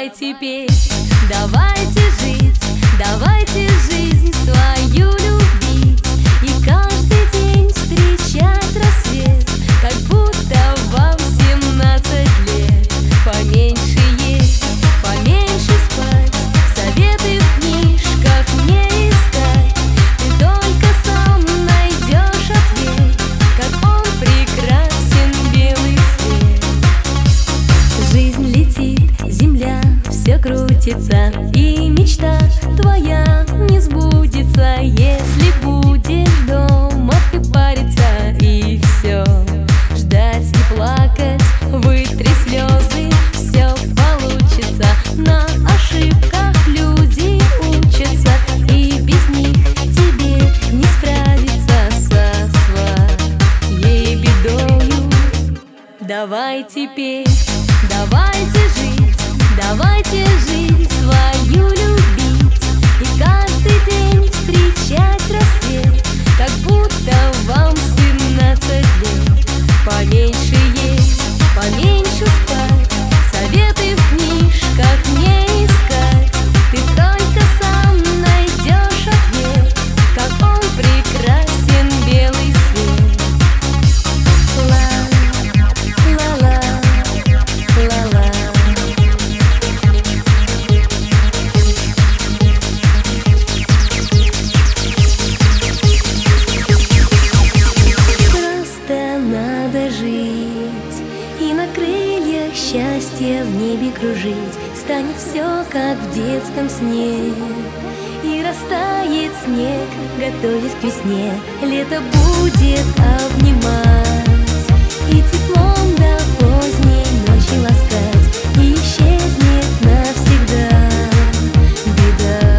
Давайте петь, давайте жить, давайте жизнь свою любить и каждый день встречать рассвет, как будто вам 17 лет. Поменьше есть, поменьше спать, советы в книжках не искать. Ты только сам найдешь ответ, как он прекрасен, белый свет. Жизнь летит, земля все крутится, и мечта твоя не сбудется, если будешь дома ты париться и все ждать и плакать, вытри слезы, все получится. На ошибках люди учатся, и без них тебе не справиться со своей бедою. Давайте петь, давайте жить, давайте жизнь свою любить и каждый день встречать рассвет, как будто вам 17 лет. Поменьше есть, поменьше спать, советы в книжках не искать. Ты только сам найдешь ответ, как он прекрасен, белый свет. Ла-ла-ла, ла-ла. Надо жить и на крыльях счастья в небе кружить. Станет все, как в детском сне, и растает снег, готовясь к весне. Лето будет обнимать и теплом до поздней ночи ласкать, и исчезнет навсегда беда.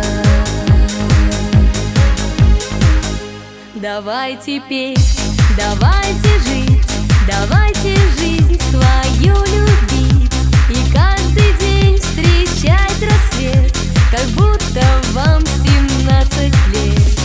Давайте петь, давайте жить, давайте жизнь свою любить и каждый день встречать рассвет, как будто вам 17 лет.